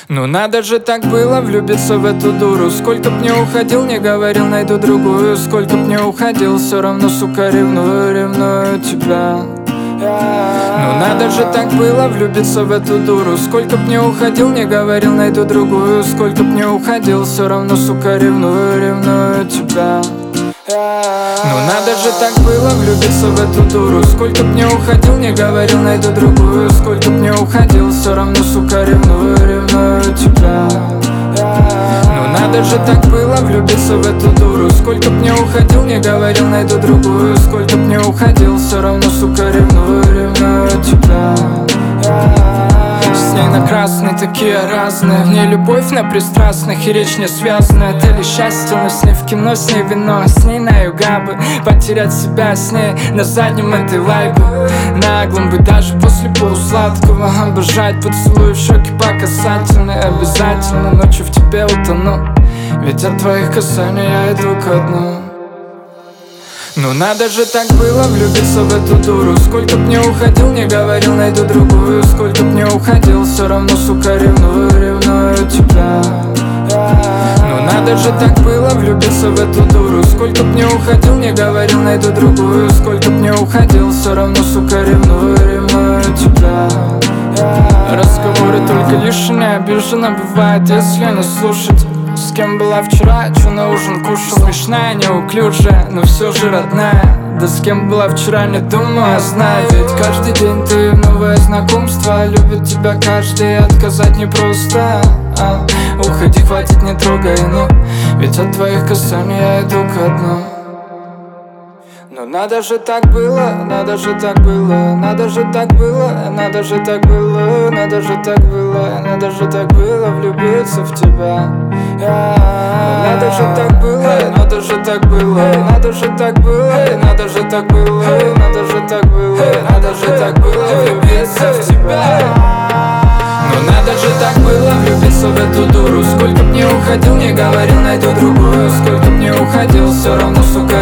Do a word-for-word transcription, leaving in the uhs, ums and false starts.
Ну надо же так было влюбиться в эту дуру. Сколько б не уходил, не говорил, найду другую. Сколько б не уходил, все равно, сука, ревную, ревную тебя. Ну надо же так было влюбиться в эту дуру. Сколько б не уходил, не говорил, найду другую. Сколько б не уходил, все равно, сука, ревную, ревную тебя. Ну надо же так было влюбиться в эту дуру. Сколько б не уходил, не говорил, найду другую. Сколько б не уходил, все равно, сука, ревную, ревную тебя. Ну надо же так было влюбиться в эту дуру. Сколько б не уходил, не говорил, найду другую. Сколько б не уходил, все равно, сука, ревную, ревную тебя. С ней на красной такие разные. В ней любовь на пристрастных и речь не связанная. Это ли счастье, но с ней в кино, с ней вино, с ней на югабы. Потерять себя с ней на заднем этой лайбы. Наглым быть даже после полусладкого. Обожать поцелуи в щеки по касательной. Обязательно ночью в тебе утону, ведь от твоих касаний я иду ко дну. Ну надо же так было влюбиться в эту дуру. Сколько б не уходил, не говорил, найду другую. Сколько б не уходил, все равно, сука, ревную, ревную тебя. Ну надо же так было влюбиться в эту дуру. Сколько б не уходил, не говорил, найду другую. Сколько б не уходил, все равно, сука, ревную, ревную тебя. Разговоры только лишние, обиженно бывает, если не слушать. С кем была вчера, чё на ужин кушал. Смешная, неуклюжая, но все же родная. Да с кем была вчера, не думаю, а знаю. Ведь каждый день ты новое знакомство. Любит тебя каждый, отказать непросто. а, Уходи, хватит, не трогай, ну. Ведь от твоих касаний я иду ко дну. Но надо же так было, надо же так было, надо же так было, надо же так было, надо же так было, надо же так было влюбиться в тебя. Надо же так было, надо же так было, надо же так было, надо же так было, надо же так было, надо же так было влюбиться в тебя. Но надо же так было влюбиться в эту дуру. Сколько б не уходил, не говорил, найду другую. Сколько б не уходил, все равно, сука,